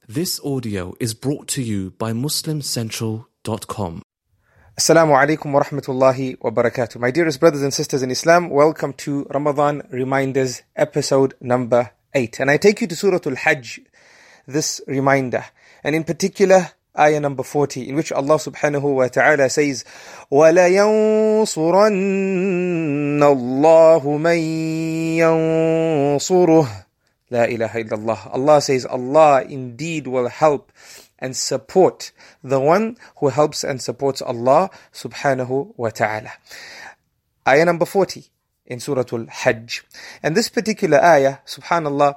This audio is brought to you by MuslimCentral.com. Assalamu alaikum wa rahmatullahi wa barakatuh. My dearest brothers and sisters in Islam, welcome to Ramadan Reminders episode number 8. And I take you to Surah Al-Hajj, this reminder. And in particular, ayah number 40, in which Allah subhanahu wa ta'ala says, وَلَيَنْصُرَنَّ اللَّهُ مَنْ يَنْصُرُهُ. La ilaha illallah. Allah says, Allah indeed will help and support the one who helps and supports Allah subhanahu wa ta'ala. Ayah number 40 in Surah Al-Hajj. And this particular ayah, subhanallah,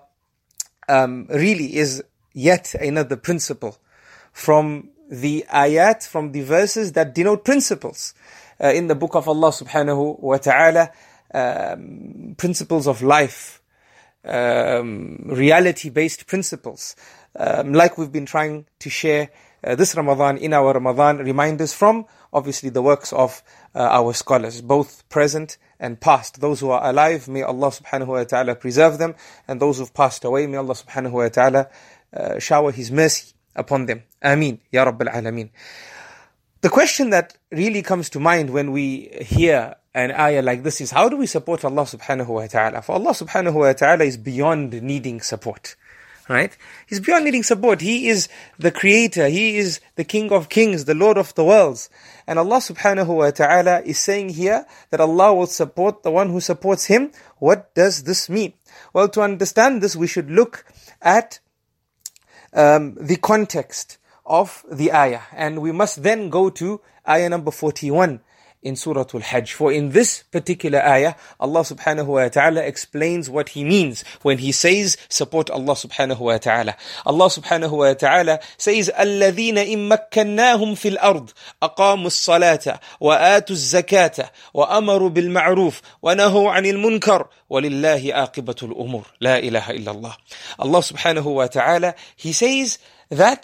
really is yet another principle from the ayat, from the verses that denote principles in the book of Allah subhanahu wa ta'ala, principles of life, reality-based principles, like we've been trying to share this Ramadan in our Ramadan reminders from obviously the works of our scholars, both present and past. Those who are alive, may Allah subhanahu wa ta'ala preserve them, and those who've passed away, may Allah subhanahu wa ta'ala shower His mercy upon them. Ameen, Ya Rabbil Alameen. The question that really comes to mind when we hear an ayah like this is, how do we support Allah subhanahu wa ta'ala? For Allah subhanahu wa ta'ala is beyond needing support. Right? He's beyond needing support. He is the creator. He is the King of Kings, the Lord of the worlds. And Allah subhanahu wa ta'ala is saying here that Allah will support the one who supports Him. What does this mean? Well, to understand this, we should look at the context of the ayah. And we must then go to ayah number 41 in Surah Al-Hajj. For in this particular ayah, Allah subhanahu wa ta'ala explains what He means when He says, support Allah subhanahu wa ta'ala. Allah subhanahu wa ta'ala says, الَّذِينَ إِن مَّكَّنَّاهُمْ فِي الْأَرْضِ أَقَامُوا الصَّلَاةَ وَآتُوا الزَّكَاةَ وَأَمَرُوا بِالْمَعْرُوفِ وَنَهُوا عَنِ الْمُنكَرِ وَلِلَّهِ عَاقِبَةُ الْأُمُورِ لَا إِلَهَ إِلَّا اللَّهِ. Allah subhanahu wa ta'ala, He says that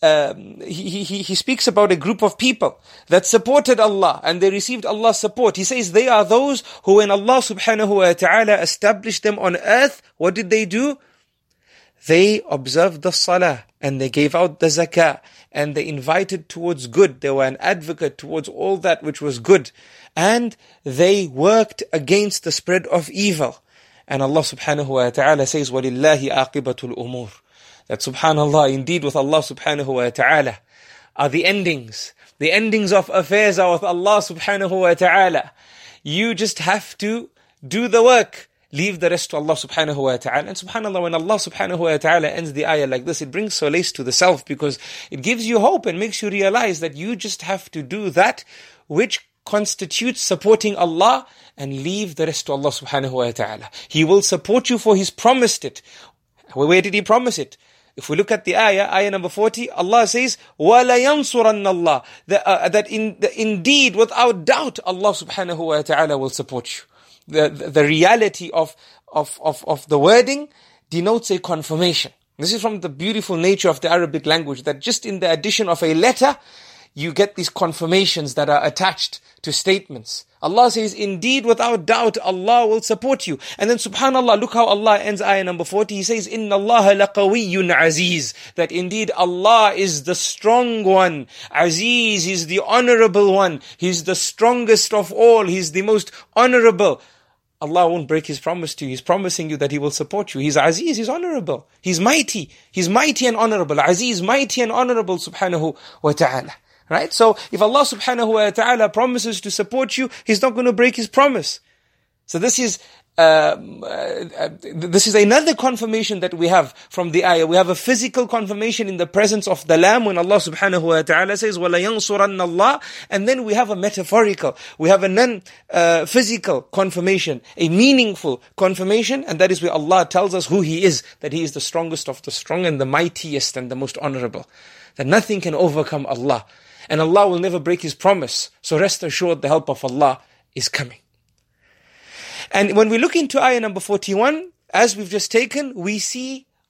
he speaks about a group of people that supported Allah and they received Allah's support. He says they are those who, when Allah subhanahu wa ta'ala established them on earth, what did they do? They observed the salah and they gave out the zakah and they invited towards good. They were an advocate towards all that which was good, and they worked against the spread of evil. And Allah subhanahu wa ta'ala says, وَلِلَّهِ عَاقِبَةُ الْأُمُورِ. That subhanallah, indeed with Allah subhanahu wa ta'ala are the endings. The endings of affairs are with Allah subhanahu wa ta'ala. You just have to do the work. Leave the rest to Allah subhanahu wa ta'ala. And subhanallah, when Allah subhanahu wa ta'ala ends the ayah like this, it brings solace to the self, because it gives you hope and makes you realize that you just have to do that which constitutes supporting Allah, and leave the rest to Allah subhanahu wa ta'ala. He will support you, for He's promised it. Where did He promise it? If we look at the ayah number 40, Allah says, وَلَيَنْصُرَنَّ اللَّهِ, that indeed, without doubt, Allah subhanahu wa ta'ala will support you. The reality of the wording denotes a confirmation. This is from the beautiful nature of the Arabic language, that just in the addition of a letter, you get these confirmations that are attached to statements. Allah says, indeed, without doubt, Allah will support you. And then subhanallah, look how Allah ends ayah number 40. He says, إِنَّ اللَّهَ لَقَوِيٌّ عَزِيزٌ. That indeed Allah is the strong one. Aziz, He's the honorable one. He's the strongest of all. He's the most honorable. Allah won't break His promise to you. He's promising you that He will support you. He's Aziz, He's honorable. He's mighty. He's mighty and honorable. Aziz, mighty and honorable, subhanahu wa ta'ala. Right? So if Allah subhanahu wa ta'ala promises to support you, He's not going to break His promise. So this is another confirmation that we have from the ayah. We have a physical confirmation in the presence of the Lamb when Allah subhanahu wa ta'ala says, وَلَيَنْصُرَنَّ اللَّهِ. And then we have a metaphorical, we have a non-physical confirmation, a meaningful confirmation, and that is where Allah tells us who He is, that He is the strongest of the strong and the mightiest and the most honorable. That nothing can overcome Allah. And Allah will never break His promise. So rest assured, the help of Allah is coming. And when we look into ayah number 41, as we've just taken, we see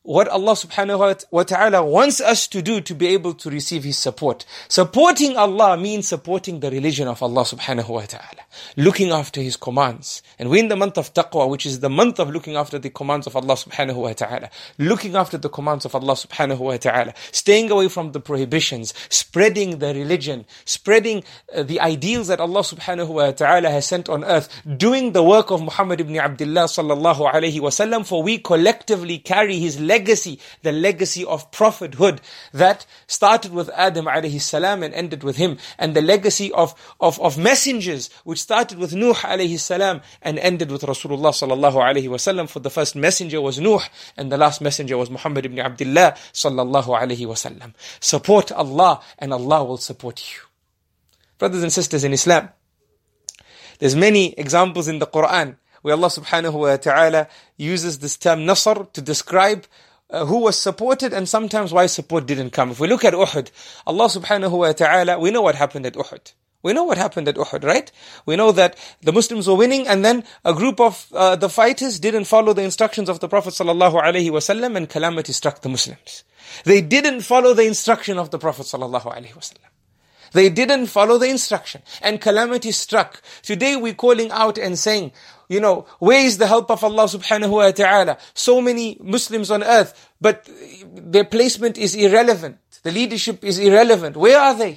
what Allah subhanahu wa ta'ala wants us to do to be able to receive His support. Supporting Allah means supporting the religion of Allah subhanahu wa ta'ala. Looking after His commands. And we're in the month of taqwa, which is the month of looking after the commands of Allah subhanahu wa ta'ala. Looking after the commands of Allah subhanahu wa ta'ala. Staying away from the prohibitions. Spreading the religion. Spreading the ideals that Allah subhanahu wa ta'ala has sent on earth. Doing the work of Muhammad ibn Abdullah sallallahu alayhi wa sallam, for we collectively carry his legacy, the legacy of prophethood that started with Adam alayhi salam and ended with him, and the legacy of messengers which started with Nuh alayhi salam and ended with Rasulullah sallallahu alayhi wasallam. For the first messenger was Nuh and the last messenger was Muhammad ibn Abdullah sallallahu alayhi wasallam. Support Allah and Allah will support you. Brothers and sisters in Islam, there's many examples in the Quran where Allah subhanahu wa ta'ala uses this term Nasr to describe who was supported and sometimes why support didn't come. If we look at Uhud, Allah subhanahu wa ta'ala, we know what happened at Uhud. We know what happened at Uhud, right? We know that the Muslims were winning and then a group of the fighters didn't follow the instructions of the Prophet sallallahu alaihi wasallam and calamity struck the Muslims. They didn't follow the instruction of the Prophet sallallahu alaihi wasallam. They didn't follow the instruction and calamity struck. Today we're calling out and saying, where is the help of Allah subhanahu wa ta'ala? So many Muslims on earth, but their placement is irrelevant. The leadership is irrelevant. Where are they?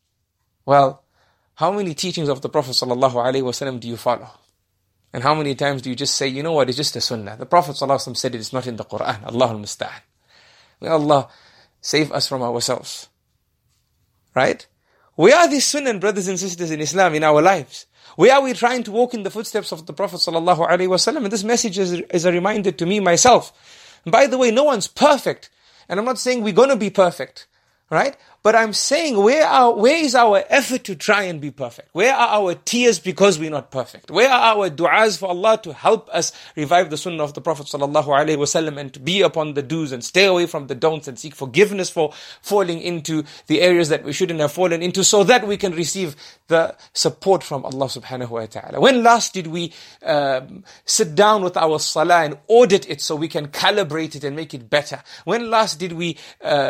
Well, how many teachings of the Prophet sallallahu alaihi wasallam do you follow? And how many times do you just say, it's just a sunnah? The Prophet sallallahu alaihi wasallam said it's not in the Quran. Allahul Musta'an. May Allah save us from ourselves. Right? Where are these sunnah, brothers and sisters in Islam, in our lives? Where are we trying to walk in the footsteps of the Prophet sallallahu alaihi wasallam? And this message is a reminder to me, myself. And by the way, no one's perfect. And I'm not saying we're going to be perfect. Right? But I'm saying, where is our effort to try and be perfect? Where are our tears because we're not perfect? Where are our du'as for Allah to help us revive the sunnah of the Prophet sallallahu alaihi wasallam and to be upon the do's and stay away from the don'ts and seek forgiveness for falling into the areas that we shouldn't have fallen into, so that we can receive the support from Allah subhanahu wa ta'ala? When last did we sit down with our salah and audit it so we can calibrate it and make it better? When last did we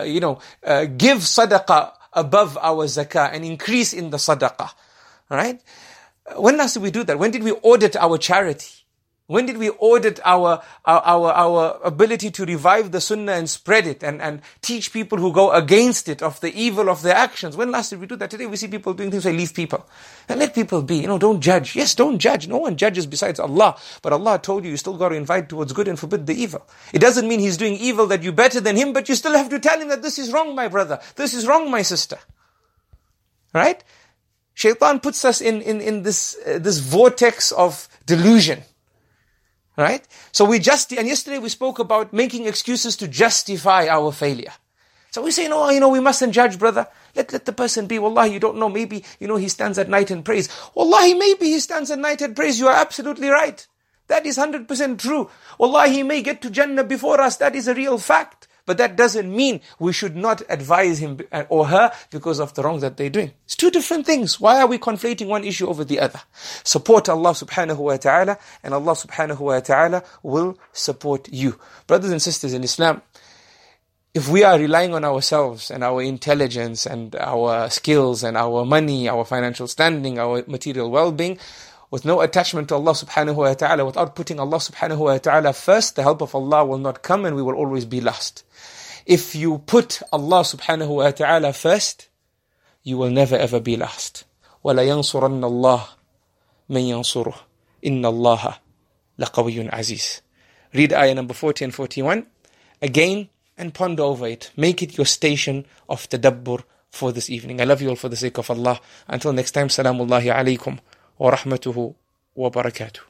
give sadaqah above our zakah and increase in the sadaqah? Right? When last did we do that? When did we audit our charity? When did we audit our ability to revive the sunnah and spread it and teach people who go against it of the evil of their actions? When last did we do that? Today we see people doing things like leave people. And let people be. Don't judge. Yes, don't judge. No one judges besides Allah. But Allah told you still got to invite towards good and forbid the evil. It doesn't mean He's doing evil that you're better than him, but you still have to tell him that this is wrong, my brother. This is wrong, my sister. Right? Shaitan puts us in this vortex of delusion. Right? So and yesterday we spoke about making excuses to justify our failure. So we say, no, we mustn't judge, brother. Let the person be. Wallahi, you don't know. Maybe, he stands at night and prays. Wallahi, maybe he stands at night and prays. You are absolutely right. That is 100% true. Wallahi, he may get to Jannah before us. That is a real fact. But that doesn't mean we should not advise him or her because of the wrong that they're doing. It's two different things. Why are we conflating one issue over the other? Support Allah subhanahu wa ta'ala, and Allah subhanahu wa ta'ala will support you. Brothers and sisters in Islam, if we are relying on ourselves and our intelligence and our skills and our money, our financial standing, our material well-being, with no attachment to Allah subhanahu wa ta'ala, without putting Allah subhanahu wa ta'ala first, the help of Allah will not come and we will always be lost. If you put Allah subhanahu wa ta'ala first, you will never ever be lost. وَلَا يَنْصُرَنَّ اللَّهِ مَنْ يَنْصُرُهُ إِنَّ اللَّهَ لَقَوِيٌّ عَزِيزٌ. Read ayah number 40 and 41 again and ponder over it. Make it your station of tadabbur for this evening. I love you all for the sake of Allah. Until next time, salamullahi alaykum wa rahmatuhu wa barakatuh.